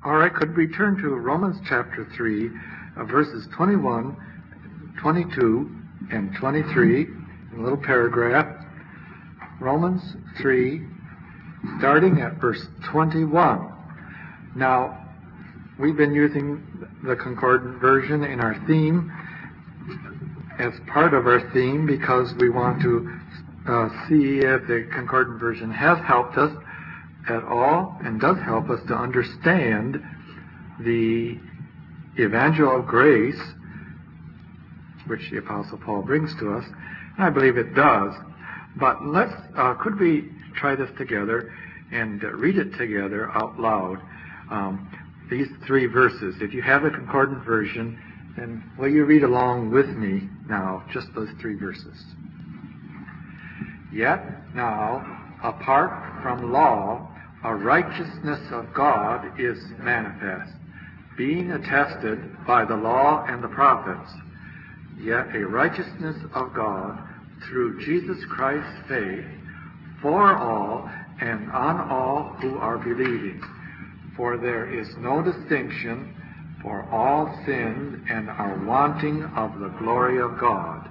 All right, could we turn to Romans chapter 3, verses 21, 22, and 23, in a little paragraph. Romans 3, starting at verse 21. Now, we've been using the Concordant version in our theme, as part of our theme, because we want to see if the Concordant version has helped us at all and does help us to understand the Evangel of Grace, which the Apostle Paul brings to us. And I believe it does. But could we try this together and read it together out loud? These three verses. If you have a Concordant version, then will you read along with me now, just those three verses? Yet now, apart from law, a righteousness of God is manifest, being attested by the law and the prophets, yet a righteousness of God through Jesus Christ's faith for all and on all who are believing. For there is no distinction, for all sinned and are wanting of the glory of God.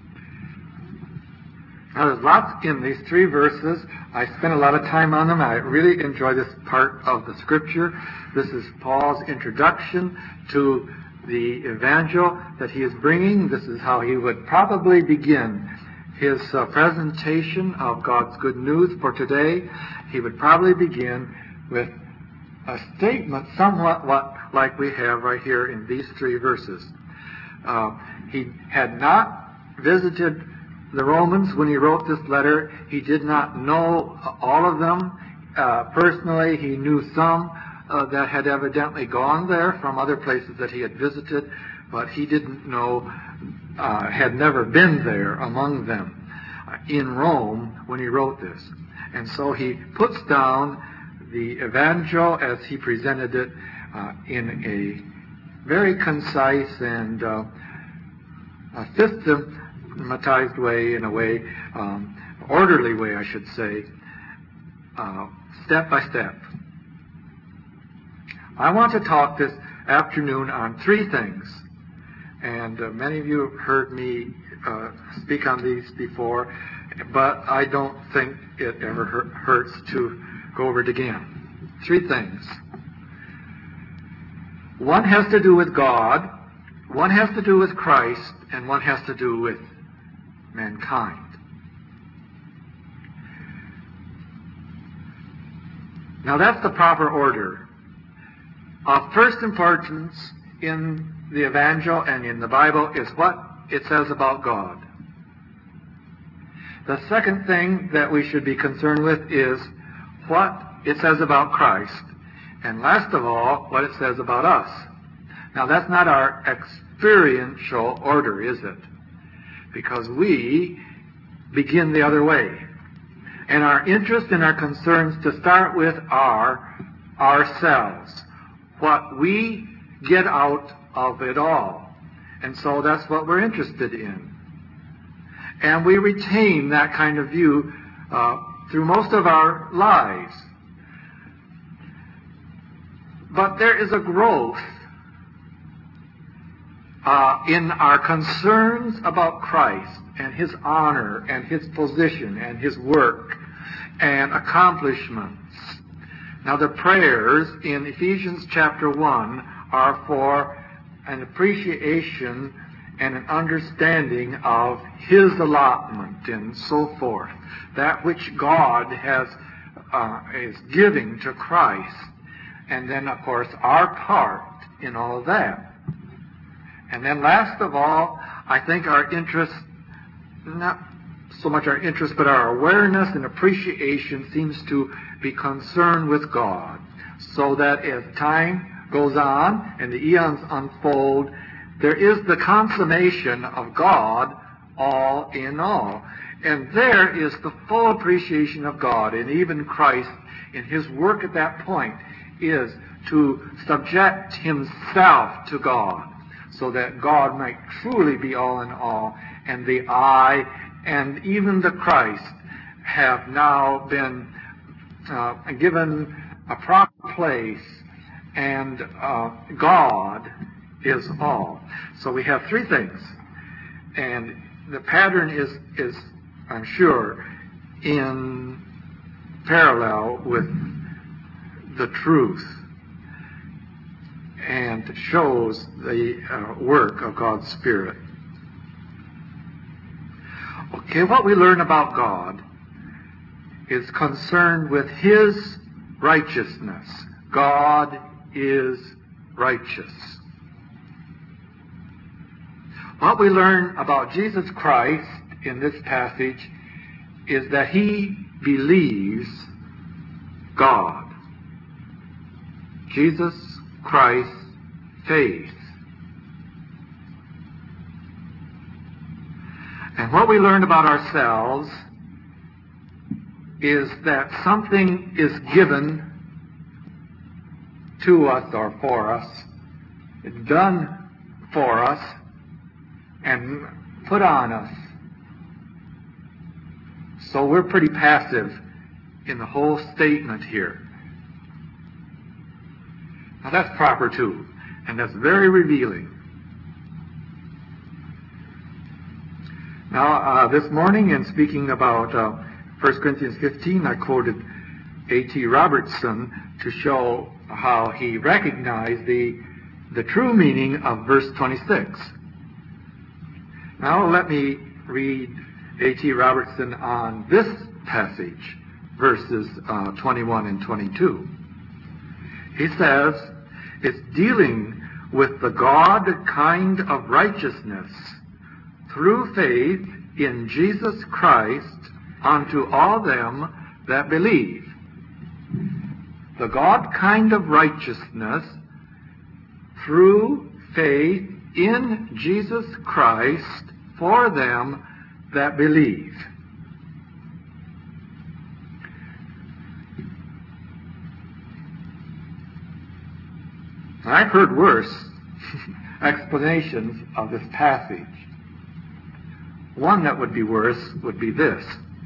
Now, there's lots in these three verses. I spent a lot of time on them. I really enjoy this part of the Scripture. This is Paul's introduction to the Evangel that he is bringing. This is how he would probably begin his presentation of God's good news for today. He would probably begin with a statement somewhat like we have right here in these three verses. He had not visited the Romans when he wrote this letter. He did not know all of them personally. He knew some that had evidently gone there from other places that he had visited, but he didn't know, had never been there among them in Rome when he wrote this. And so he puts down the Evangel as he presented it in a very concise and systematized way, in a way, orderly way, I should say, step by step. I want to talk this afternoon on three things, and many of you have heard me speak on these before, but I don't think it ever hurts to go over it again. Three things. One has to do with God, one has to do with Christ, and one has to do with mankind. Now that's the proper order. Of first importance in the Evangel and in the Bible is what it says about God. The second thing that we should be concerned with is what it says about Christ. And last of all, what it says about us. Now that's not our experiential order, is it? Because we begin the other way. And our interest and our concerns to start with are ourselves. What we get out of it all. And so that's what we're interested in. And we retain that kind of view through most of our lives. But there is a growth in our concerns about Christ and His honor and His position and His work and accomplishments. Now the prayers in Ephesians chapter 1 are for an appreciation and an understanding of His allotment and so forth. That which God is giving to Christ. And then, of course, our part in all that. And then last of all, I think our interest, not so much our interest, but our awareness and appreciation seems to be concerned with God. So that as time goes on and the eons unfold, there is the consummation of God all in all. And there is the full appreciation of God, and even Christ in His work at that point is to subject Himself to God, so that God might truly be all in all, and the I and even the Christ have now been given a proper place and God is all. So we have three things. And the pattern is I'm sure, in parallel with the truth and shows the work of God's Spirit. Okay, what we learn about God is concerned with His righteousness. God is righteous. What we learn about Jesus Christ in this passage is that He believes God. Jesus Christ's faith. And what we learn about ourselves is that something is given to us or for us, it's done for us, and put on us. So we're pretty passive in the whole statement here. Now that's proper too, and that's very revealing. Now this morning, in speaking about 1 Corinthians 15, I quoted A.T. Robertson to show how he recognized the true meaning of verse 26. Now let me read A.T. Robertson on this passage, verses 21 and 22. He says, it's dealing with the God kind of righteousness through faith in Jesus Christ unto all them that believe. The God kind of righteousness through faith in Jesus Christ for them that believe. I've heard worse explanations of this passage. One that would be worse would be this.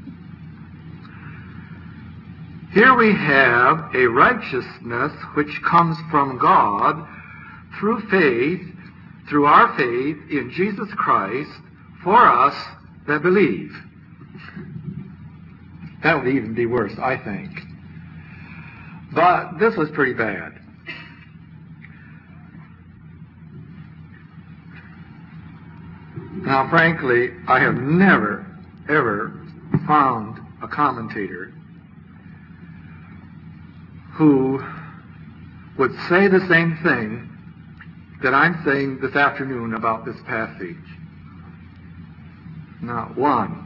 Here we have a righteousness which comes from God through faith, through our faith in Jesus Christ for us that believe. That would even be worse, I think. But this was pretty bad. Now, frankly, I have never, ever found a commentator who would say the same thing that I'm saying this afternoon about this passage. Not one.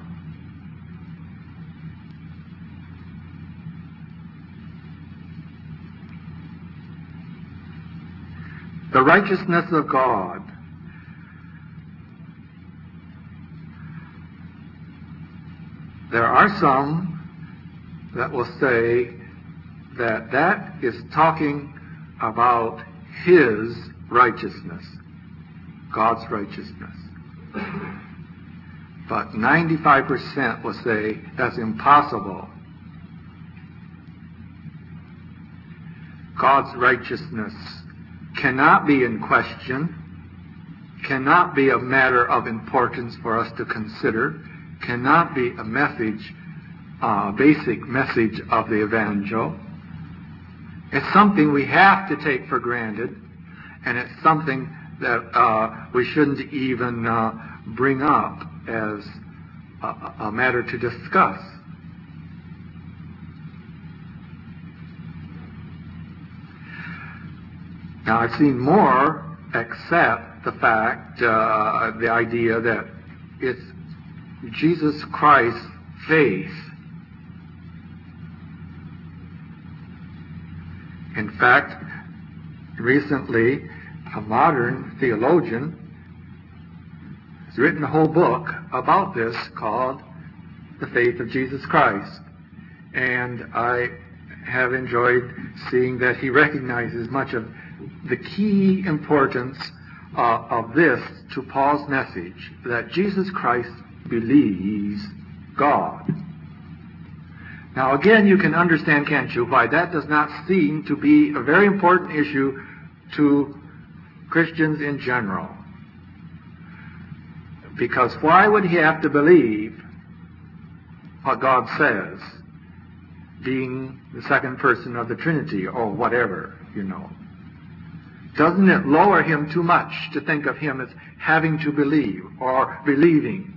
The righteousness of God. There are some that will say that that is talking about His righteousness, God's righteousness. But 95% will say that's impossible. God's righteousness cannot be in question, cannot be a matter of importance for us to consider, cannot be a message, basic message of the evangel. It's something we have to take for granted, and it's something that we shouldn't even bring up as a matter to discuss. Now, I've seen more accept the fact, the idea that it's Jesus Christ's faith. In fact, recently, a modern theologian has written a whole book about this called The Faith of Jesus Christ. And I have enjoyed seeing that he recognizes much of the key importance of this to Paul's message, that Jesus Christ believes God. Now again, you can understand, can't you, why that does not seem to be a very important issue to Christians in general. Because why would he have to believe what God says, being the second person of the Trinity, or whatever, you know? Doesn't it lower him too much to think of him as having to believe or believing?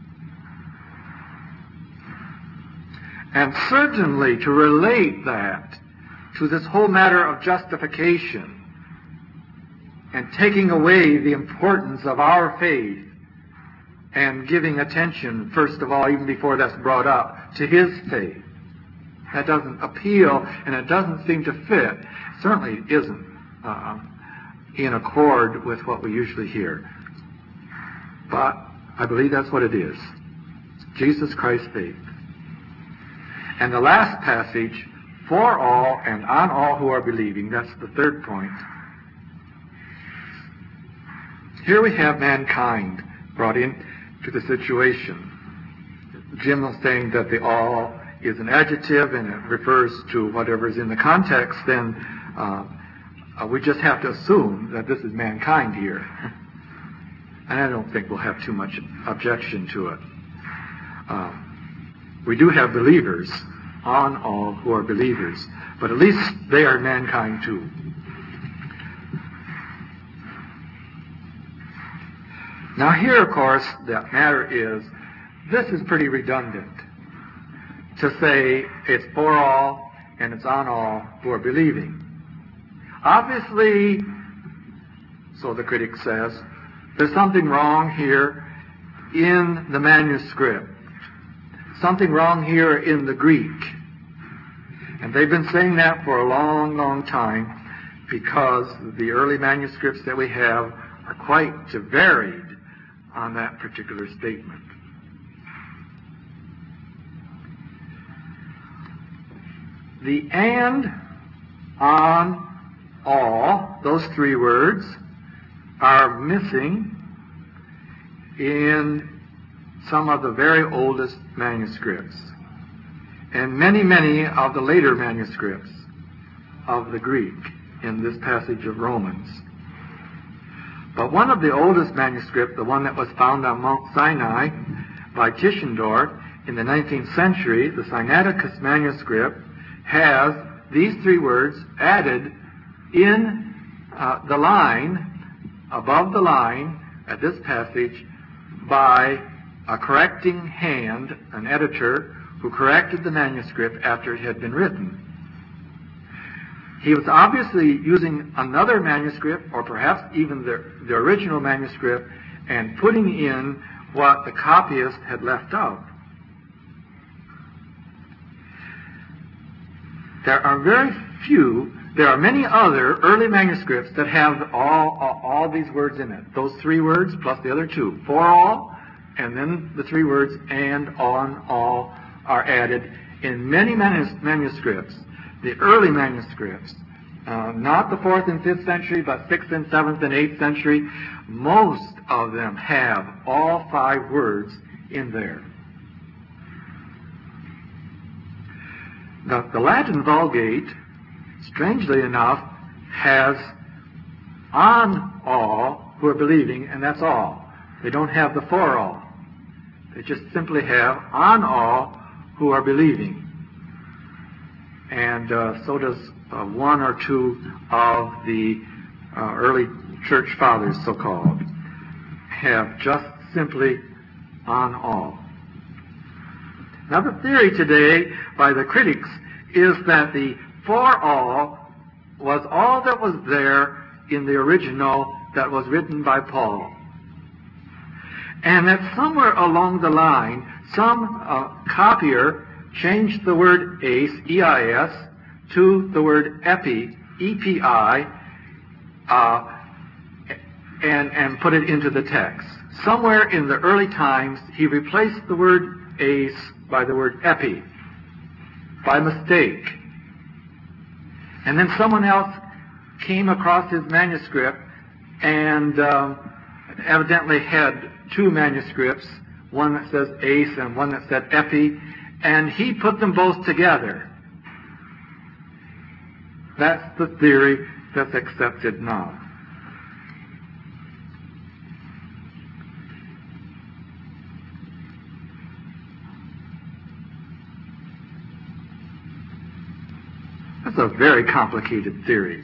And certainly to relate that to this whole matter of justification and taking away the importance of our faith and giving attention, first of all, even before that's brought up, to his faith. That doesn't appeal, and it doesn't seem to fit. It certainly isn't in accord with what we usually hear. But I believe that's what it is. Jesus Christ's faith. And the last passage, for all and on all who are believing, that's the third point. Here we have mankind brought in to the situation. Jim was saying that the all is an adjective and it refers to whatever is in the context, then we just have to assume that this is mankind here. And I don't think we'll have too much objection to it. We do have believers on all who are believers, but at least they are mankind too. Now here, of course, the matter is, this is pretty redundant to say it's for all and it's on all who are believing. Obviously, so the critic says, there's something wrong here in the manuscript. Something wrong here in the Greek. And they've been saying that for a long, long time because the early manuscripts that we have are quite varied on that particular statement. The and, on, all, those three words are missing in some of the very oldest manuscripts and many, many of the later manuscripts of the Greek in this passage of Romans. But one of the oldest manuscripts, the one that was found on Mount Sinai by Tischendorf in the 19th century, the Sinaiticus manuscript, has these three words added in the line, above the line at this passage, by a correcting hand, an editor, who corrected the manuscript after it had been written. He was obviously using another manuscript, or perhaps even the original manuscript, and putting in what the copyist had left out. There are many other early manuscripts that have all these words in it. Those three words plus the other two. For all, and then the three words and, on, all are added in many manuscripts. The early manuscripts, not the 4th and 5th century, but 6th and 7th and 8th century, most of them have all 5 words in there. The Latin Vulgate, strangely enough, has on all who are believing, and that's all. They don't have the for all. They just simply have on all who are believing. And so does one or two of the early church fathers, so-called, have just simply on all. Now the theory today by the critics is that the for all was all that was there in the original that was written by Paul. And that somewhere along the line, some copier changed the word eis, E-I-S, to the word epi, E-P-I, and put it into the text. Somewhere in the early times, he replaced the word eis by the word epi, by mistake. And then someone else came across his manuscript and evidently had two manuscripts, one that says eis and one that said epi, and he put them both together. That's the theory that's accepted now. That's a very complicated theory.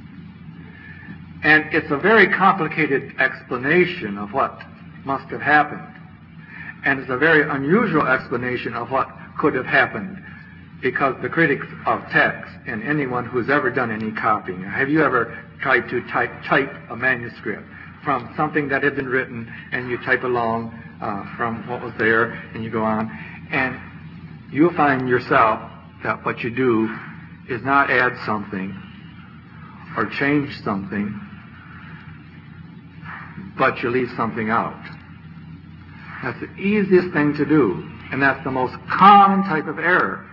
And it's a very complicated explanation of what must have happened. And it's a very unusual explanation of what could have happened, because the critics of text and anyone who's ever done any copying, have you ever tried to type a manuscript from something that had been written, and you type along from what was there, and you go on, and you'll find yourself that what you do is not add something or change something, but you leave something out. That's the easiest thing to do, and that's the most common type of error.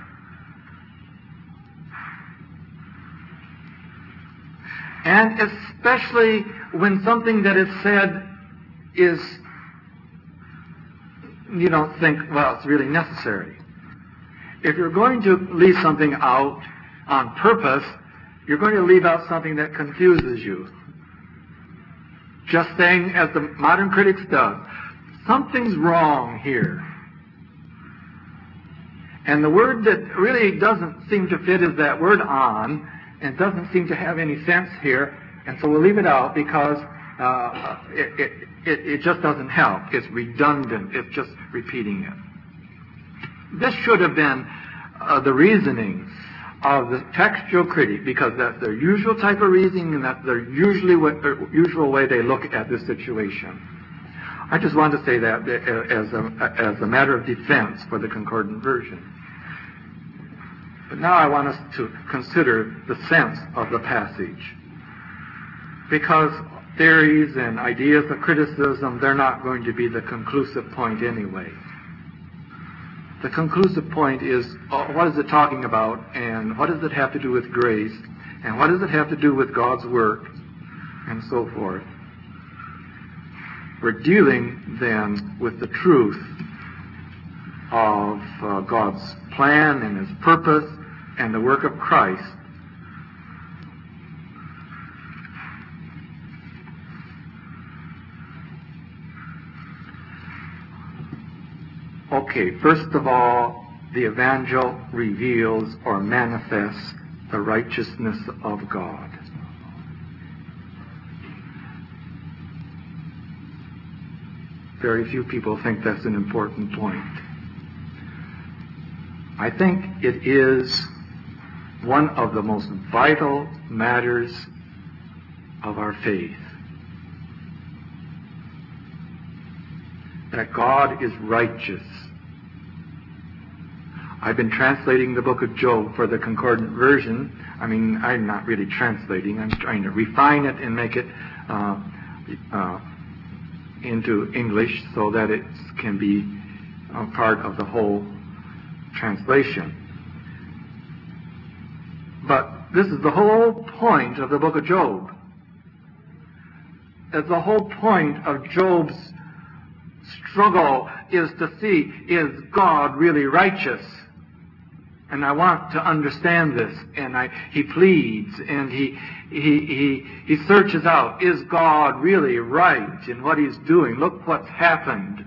And especially when something that is said is, you don't think, well, it's really necessary. If you're going to leave something out on purpose, you're going to leave out something that confuses you. Just saying, as the modern critics does, something's wrong here. And the word that really doesn't seem to fit is that word on, and doesn't seem to have any sense here, and so we'll leave it out because it just doesn't help. It's redundant. It's just repeating it. This should have been the reasoning of the textual critic, because that's their usual type of reasoning, and that's their usual way they look at this situation. I just want to say that as a matter of defense for the concordant version. But now I want us to consider the sense of the passage. Because theories and ideas of criticism, they're not going to be the conclusive point anyway. The conclusive point is, what is it talking about, and what does it have to do with grace, and what does it have to do with God's work, and so forth. We're dealing then with the truth of God's plan and His purpose and the work of Christ. Okay, first of all, the evangel reveals or manifests the righteousness of God. Very few people think that's an important point. I think it is one of the most vital matters of our faith. That God is righteous. I've been translating the book of Job for the concordant version. I mean, I'm not really translating. I'm trying to refine it and make it into English so that it can be a part of the whole translation. But this is the whole point of the book of Job. That's the whole point of Job's struggle, is to see, is God really righteous? And I want to understand this. And he pleads and he searches out, is God really right in what He's doing? Look what's happened.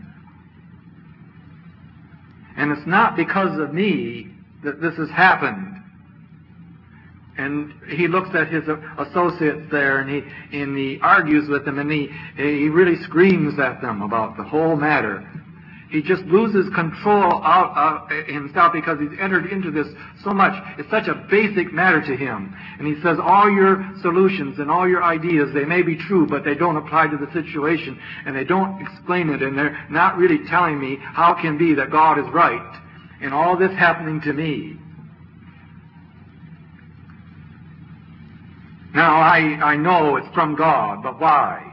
And it's not because of me that this has happened. And he looks at his associates there, and he argues with them, and he really screams at them about the whole matter. He just loses control out of himself because he's entered into this so much. It's such a basic matter to him. And he says, all your solutions and all your ideas, they may be true, but they don't apply to the situation, and they don't explain it, and they're not really telling me how it can be that God is right in all this happening to me. Now, I know it's from God, but why?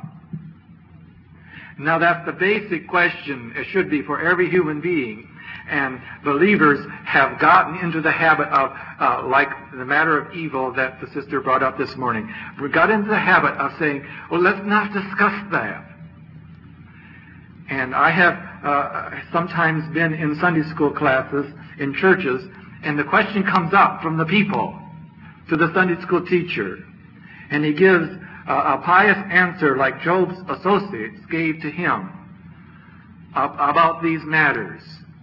Now, that's the basic question. It should be for every human being. And believers have gotten into the habit of, like the matter of evil that the sister brought up this morning, we got into the habit of saying, well, let's not discuss that. And I have sometimes been in Sunday school classes in churches, and the question comes up from the people to the Sunday school teacher, and he gives a pious answer like Job's associates gave to him about these matters.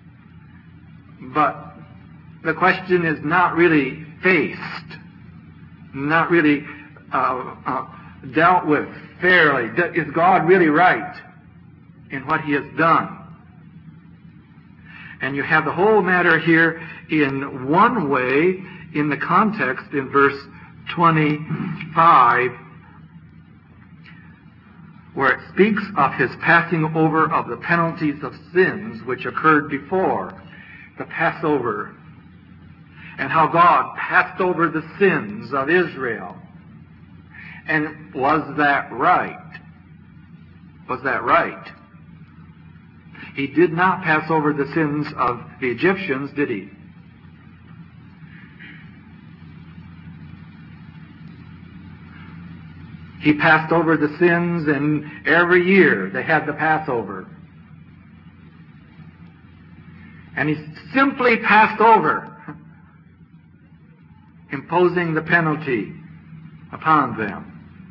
But the question is not really faced, not really dealt with fairly. Is God really right in what he has done? And you have the whole matter here in one way in the context in verse 25, where it speaks of his passing over of the penalties of sins which occurred before the Passover, and how God passed over the sins of Israel. And was that right? Was that right? He did not pass over the sins of the Egyptians, did he? He passed over the sins, and every year they had the Passover. And he simply passed over, imposing the penalty upon them.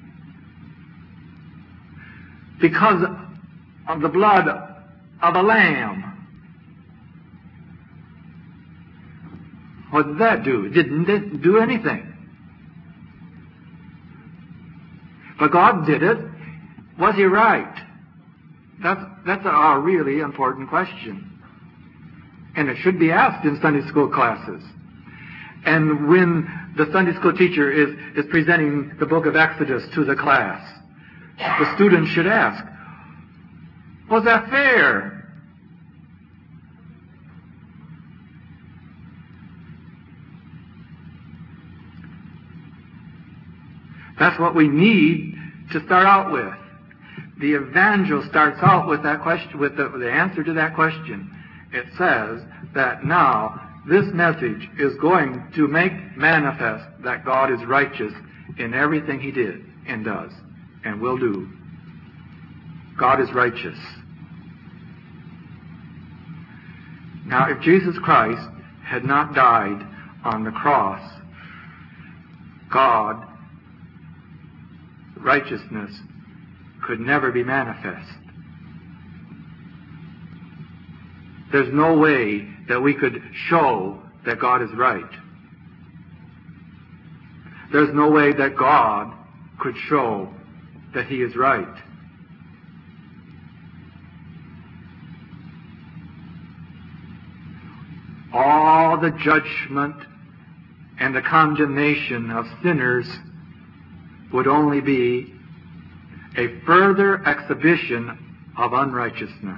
Because of the blood of a lamb. What did that do? It didn't do anything. But God did it. Was he right? That's a really important question. And it should be asked in Sunday school classes. And when the Sunday school teacher is presenting the book of Exodus to the class, the student should ask, was that fair? That's what we need to start out with. The evangel starts out with that question, with the answer to that question. It says that now this message is going to make manifest that God is righteous in everything he did and does and will do. God is righteous. Now, if Jesus Christ had not died on the cross, God, righteousness, could never be manifest. There's no way that we could show that God is right. There's no way that God could show that he is right. All the judgment and the condemnation of sinners would only be a further exhibition of unrighteousness.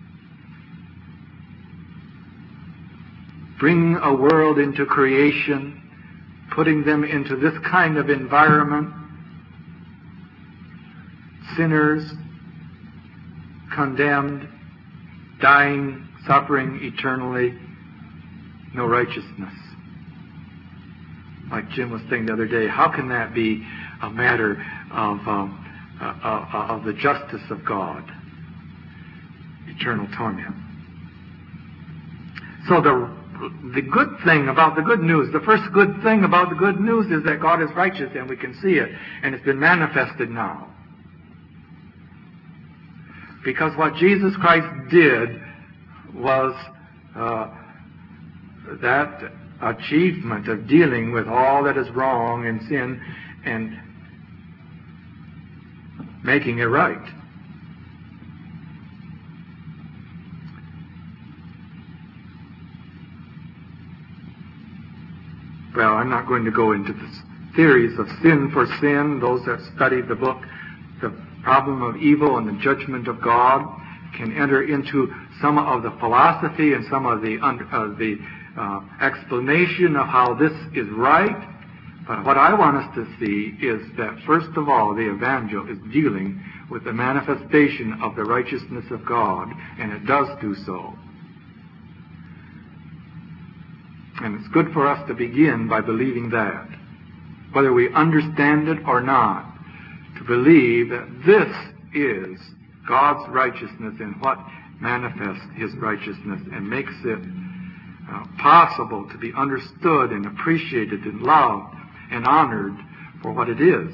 Bringing a world into creation, putting them into this kind of environment, sinners, condemned, dying, suffering eternally, no righteousness. Like Jim was saying the other day, how can that be a matter of the justice of God? Eternal torment. So the good thing about the good news, the first good thing about the good news is that God is righteous, and we can see it, and it's been manifested now. Because what Jesus Christ did was that achievement of dealing with all that is wrong and sin and making it right. Well, I'm not going to go into the theories of sin for sin. Those that studied the book, The Problem of Evil and the Judgment of God, can enter into some of the philosophy and some of the explanation of how this is right. But what I want us to see is that, first of all, the evangel is dealing with the manifestation of the righteousness of God, and it does do so. And it's good for us to begin by believing that, whether we understand it or not, to believe that this is God's righteousness and what manifests His righteousness and makes it possible to be understood and appreciated and loved and honored for what it is.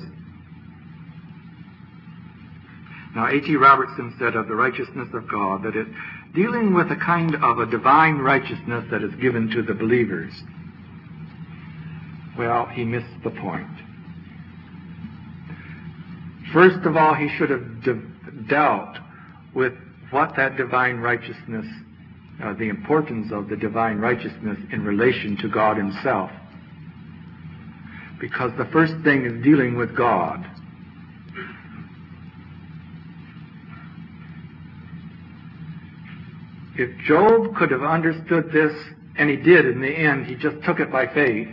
Now, A.T. Robertson said of the righteousness of God that it's dealing with a kind of a divine righteousness that is given to the believers. Well, he missed the point. First of all, he should have dealt with what that divine righteousness, the importance of the divine righteousness in relation to God Himself. Because the first thing is dealing with God. If Job could have understood this, and he did in the end, he just took it by faith.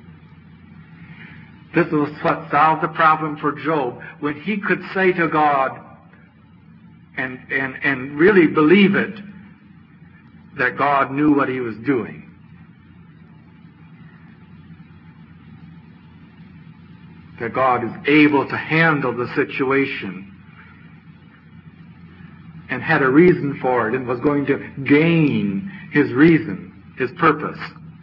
This was what solved the problem for Job, when he could say to God and really believe it, that God knew what He was doing. That God is able to handle the situation and had a reason for it and was going to gain His reason, His purpose.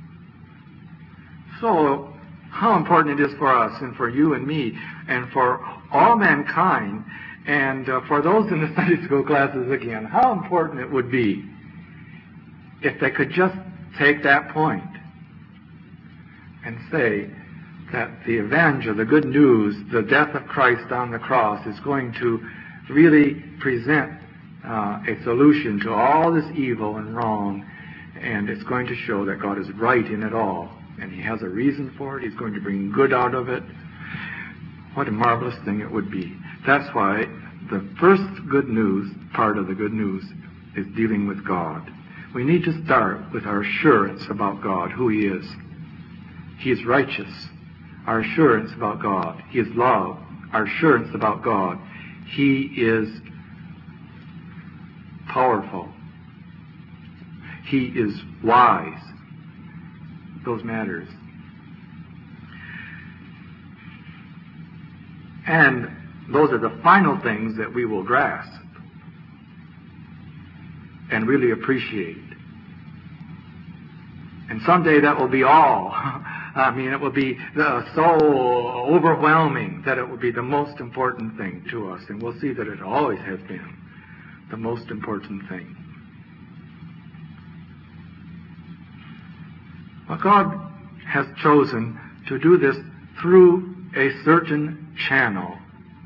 So, how important it is for us and for you and me and for all mankind and for those in the Sunday school classes again, how important it would be if they could just take that point and say that the evangel, the good news, the death of Christ on the cross is going to really present a solution to all this evil and wrong, and it's going to show that God is right in it all, and He has a reason for it. He's going to bring good out of it. What a marvelous thing it would be. That's why the first good news, part of the good news, is dealing with God. We need to start with our assurance about God, who He is. He is righteous. Our assurance about God. He is love. Our assurance about God. He is powerful. He is wise. Those matters. And those are the final things that we will grasp and really appreciate. And someday that will be all. I mean, it will be so overwhelming that it will be the most important thing to us. And we'll see that it always has been the most important thing. Well, God has chosen to do this through a certain channel,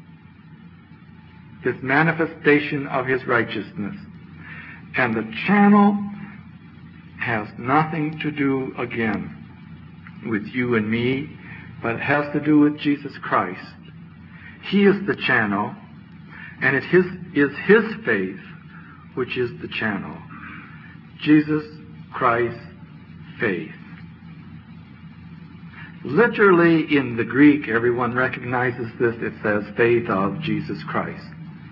this manifestation of His righteousness. And the channel has nothing to do, again, with you and me, but it has to do with Jesus Christ. He is the channel, and it is His faith which is the channel. Jesus Christ's faith. Literally in the Greek, everyone recognizes this, it says faith of Jesus Christ.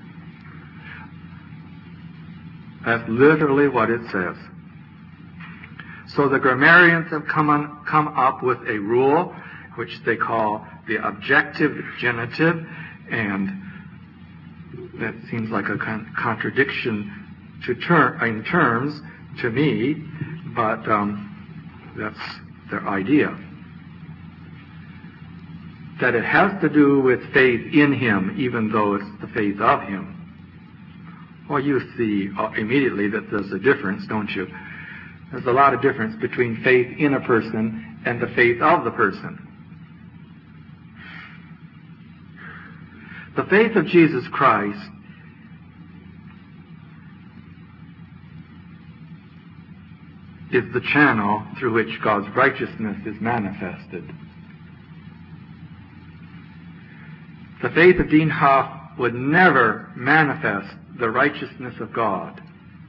That's literally what it says. So the grammarians have come up with a rule which they call the objective genitive, and that seems like a contradiction in terms to me, but that's their idea. That it has to do with faith in Him, even though it's the faith of Him. Well, you see immediately that there's a difference, don't you? There's a lot of difference between faith in a person and the faith of the person. The faith of Jesus Christ is the channel through which God's righteousness is manifested. The faith of Dean Huff would never manifest the righteousness of God.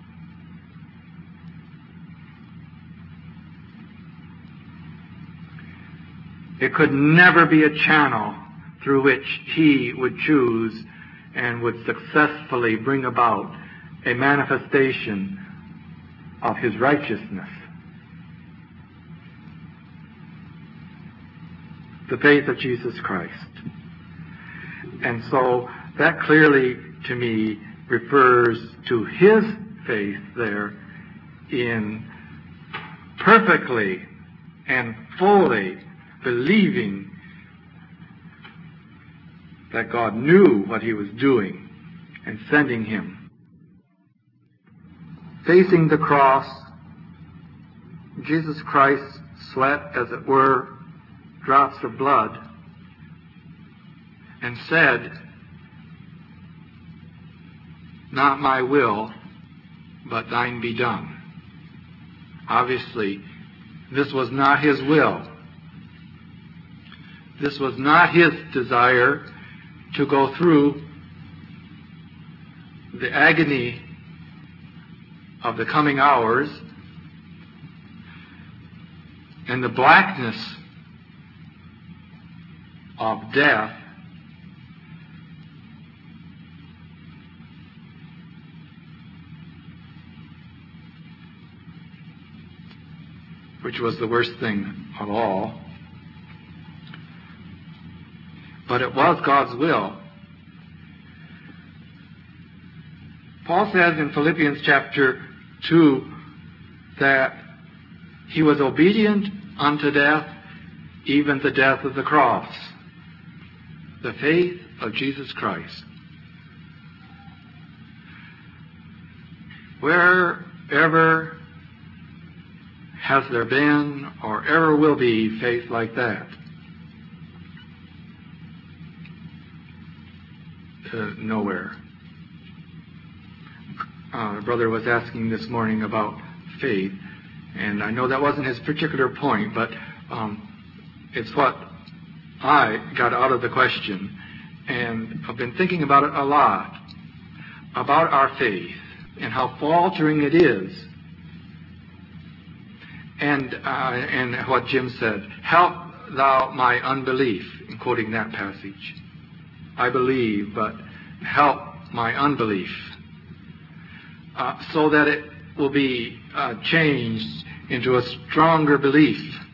It could never be a channel through which he would choose and would successfully bring about a manifestation of his righteousness. The faith of Jesus Christ. And so that clearly, to me, refers to his faith there in perfectly and fully believing that God knew what he was doing and sending him. Facing the cross, Jesus Christ sweat, as it were, drops of blood, and said, "Not my will, but thine be done." Obviously, this was not his will. This was not his desire to go through the agony of the coming hours and the blackness of death, which was the worst thing of all. But it was God's will. Paul says in Philippians chapter 2 that he was obedient unto death, even the death of the cross. The faith of Jesus Christ. Wherever has there been or ever will be faith like that? Nowhere. A brother was asking this morning about faith, and I know that wasn't his particular point, but it's what I got out of the question, and I've been thinking about it a lot, about our faith and how faltering it is, and what Jim said, "Help thou my unbelief," in quoting that passage. I believe, but help my unbelief, so that it will be changed into a stronger belief.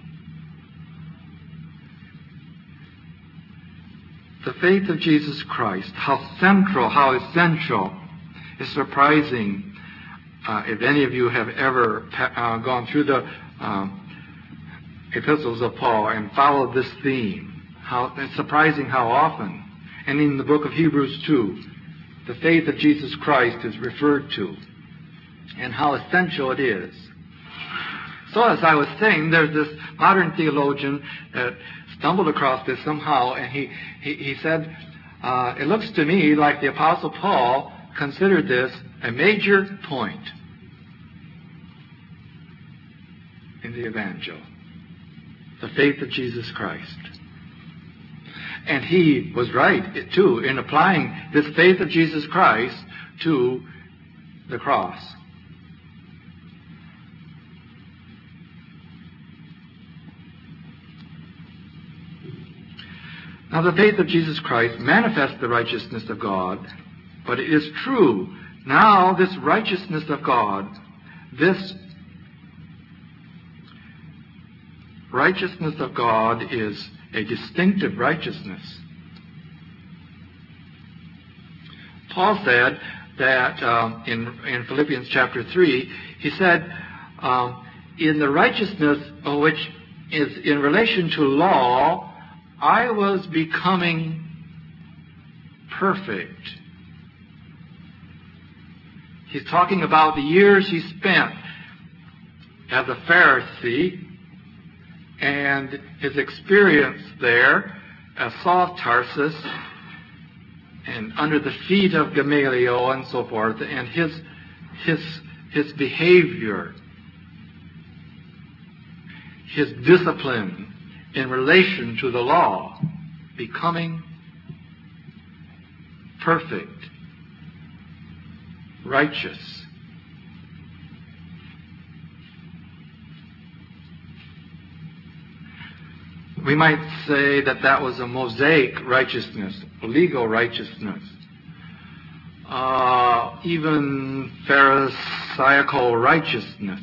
The faith of Jesus Christ, how central, how essential, is surprising. If any of you have ever gone through the epistles of Paul and followed this theme, it's surprising how often. And in the book of Hebrews 2, the faith of Jesus Christ is referred to, and how essential it is. So as I was saying, there's this modern theologian that stumbled across this somehow, and he said, it looks to me like the Apostle Paul considered this a major point in the Evangel, the faith of Jesus Christ. And he was right, too, in applying this faith of Jesus Christ to the cross. Now, the faith of Jesus Christ manifests the righteousness of God, but it is true. Now, this righteousness of God, this righteousness of God is a distinctive righteousness. Paul said that in Philippians chapter 3, he said, in the righteousness which is in relation to law, I was becoming perfect. He's talking about the years he spent as a Pharisee and his experience there as Saul of Tarsus and under the feet of Gamaliel and so forth, and his behavior, his discipline in relation to the law, becoming perfect, righteous. We might say that that was a Mosaic righteousness, legal righteousness, even Pharisaical righteousness.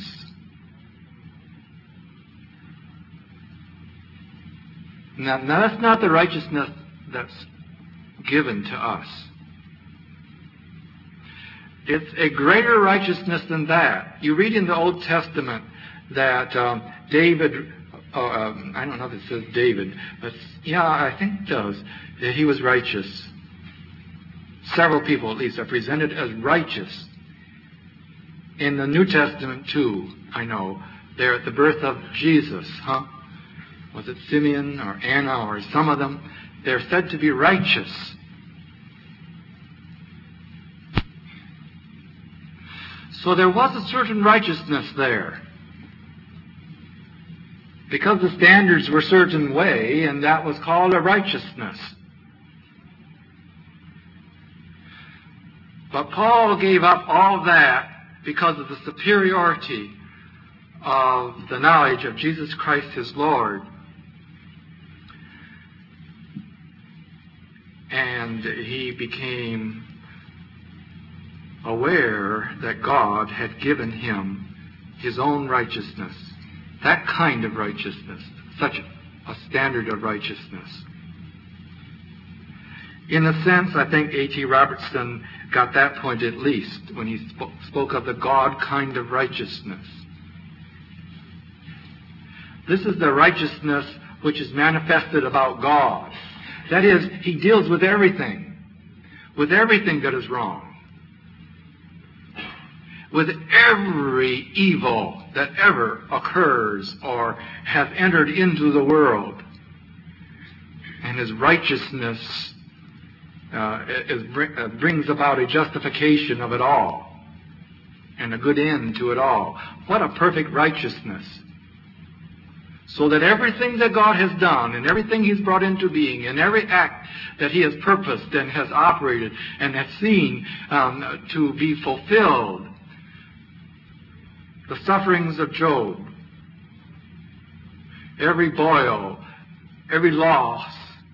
Now that's not the righteousness that's given to us. It's a greater righteousness than that. You read in the Old Testament that David, I don't know if it says David, but yeah, I think it does, that he was righteous. Several people at least are presented as righteous. In the New Testament too, I know. They're at the birth of Jesus, Was it Simeon or Anna or some of them? They're said to be righteous. So there was a certain righteousness there. Because the standards were a certain way, and that was called a righteousness. But Paul gave up all that because of the superiority of the knowledge of Jesus Christ his Lord. And he became aware that God had given him his own righteousness. That kind of righteousness. Such a standard of righteousness. In a sense, I think A.T. Robertson got that point at least when he spoke of the God kind of righteousness. This is the righteousness which is manifested about God. That is, he deals with everything that is wrong, with every evil that ever occurs or has entered into the world. And his righteousness brings about a justification of it all and a good end to it all. What a perfect righteousness. So that everything that God has done and everything he's brought into being and every act that he has purposed and has operated and has seen to be fulfilled, the sufferings of Job, every boil, every loss,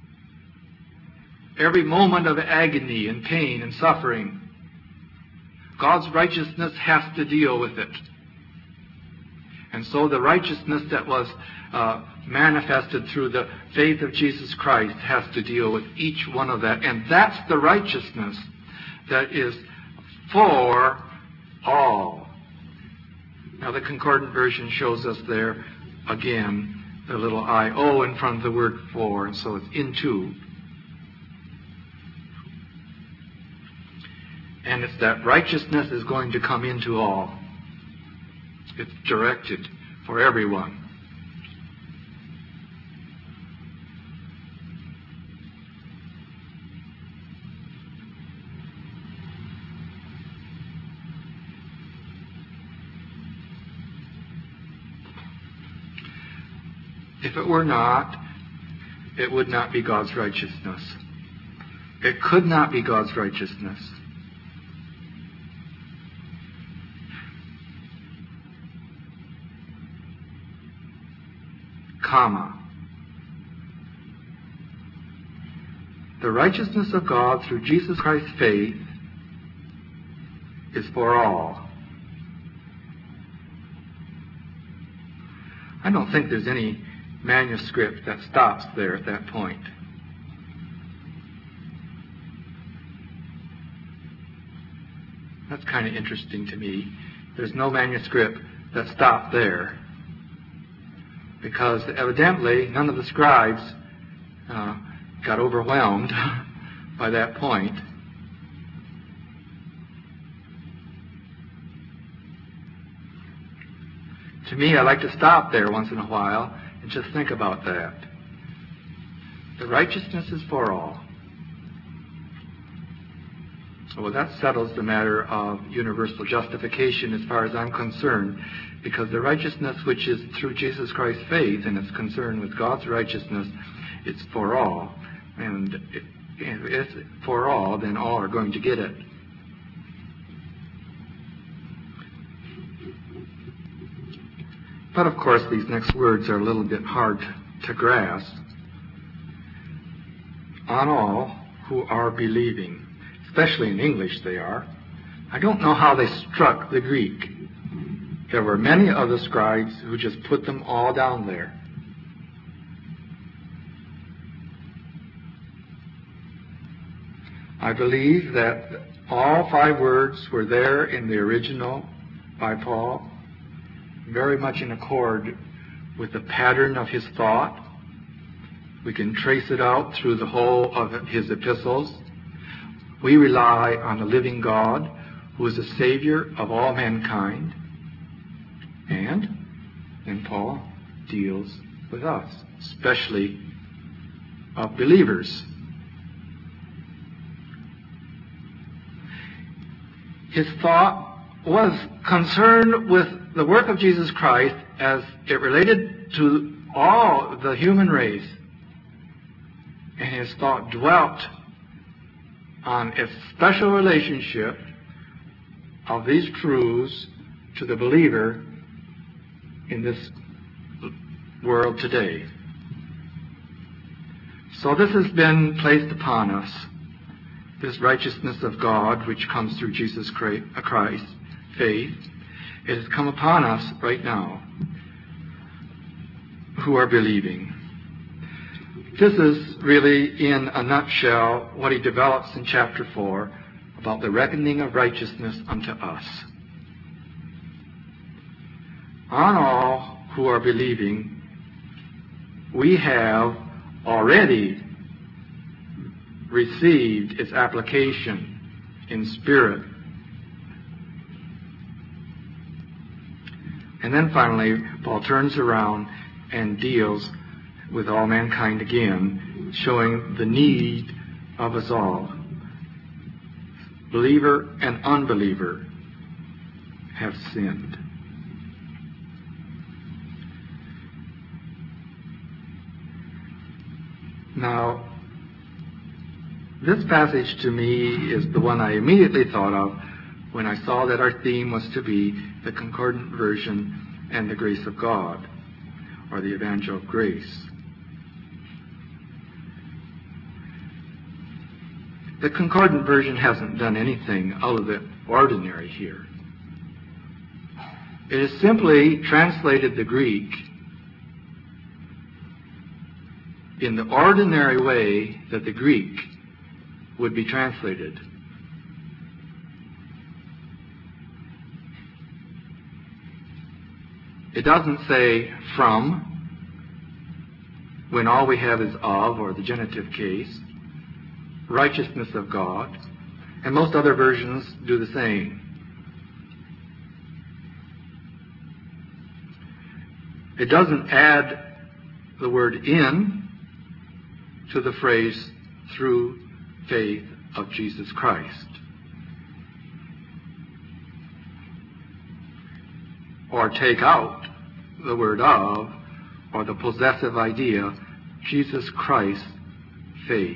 every moment of agony and pain and suffering, God's righteousness has to deal with it. And so the righteousness that was manifested through the faith of Jesus Christ has to deal with each one of that. And that's the righteousness that is for all. Now the Concordant Version shows us there, again, the little I-O in front of the word for, and so it's into. And it's that righteousness is going to come into all. It's directed for everyone. If it were not, it would not be God's righteousness. It could not be God's righteousness. The righteousness of God through Jesus Christ's faith is for all. I don't think there's any manuscript that stops there at that point. That's kind of interesting to me. There's no manuscript that stopped there, because evidently none of the scribes got overwhelmed by that point. To me, I like to stop there once in a while and just think about that. The righteousness is for all. Well, that settles the matter of universal justification as far as I'm concerned, because the righteousness which is through Jesus Christ's faith and it's concerned with God's righteousness, it's for all. And if it's for all, then all are going to get it. But of course, these next words are a little bit hard to grasp. On all who are believing. Especially in English they are. I don't know how they struck the Greek. There were many other scribes who just put them all down there. I believe that All 5 words were there in the original by Paul, very much in accord with the pattern of his thought. We can trace it out through the whole of his epistles. We rely on the living God, who is the Savior of all mankind. And then Paul deals with us, especially of believers. His thought was concerned with the work of Jesus Christ as it related to all the human race. And his thought dwelt on a special relationship of these truths to the believer in this world today. So this has been placed upon us, this righteousness of God which comes through Jesus Christ, faith. It has come upon us right now who are believing. This is really, in a nutshell, what he develops in chapter 4 about the reckoning of righteousness unto us. On all who are believing, we have already received its application in spirit. And then finally, Paul turns around and deals with all mankind again, showing the need of us all. Believer and unbeliever have sinned. Now, this passage to me is the one I immediately thought of when I saw that our theme was to be the Concordant Version and the grace of God, or the Evangel of Grace. The Concordant Version hasn't done anything out of the ordinary here. It has simply translated the Greek in the ordinary way that the Greek would be translated. It doesn't say from, when all we have is of, or the genitive case, righteousness of God, and most other versions do the same. It doesn't add the word in to the phrase through faith of Jesus Christ, or take out the word of, or the possessive idea, Jesus Christ, faith.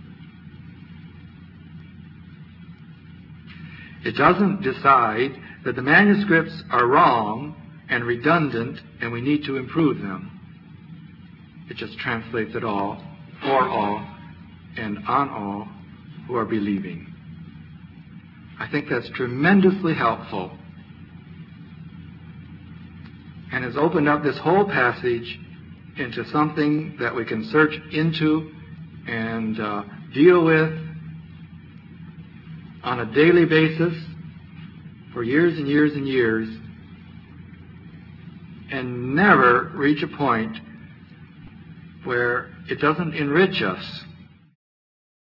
It doesn't decide that the manuscripts are wrong and redundant and we need to improve them. It just translates it all, for all, and on all who are believing. I think that's tremendously helpful and has opened up this whole passage into something that we can search into and deal with on a daily basis for years and years and years, and never reach a point where it doesn't enrich us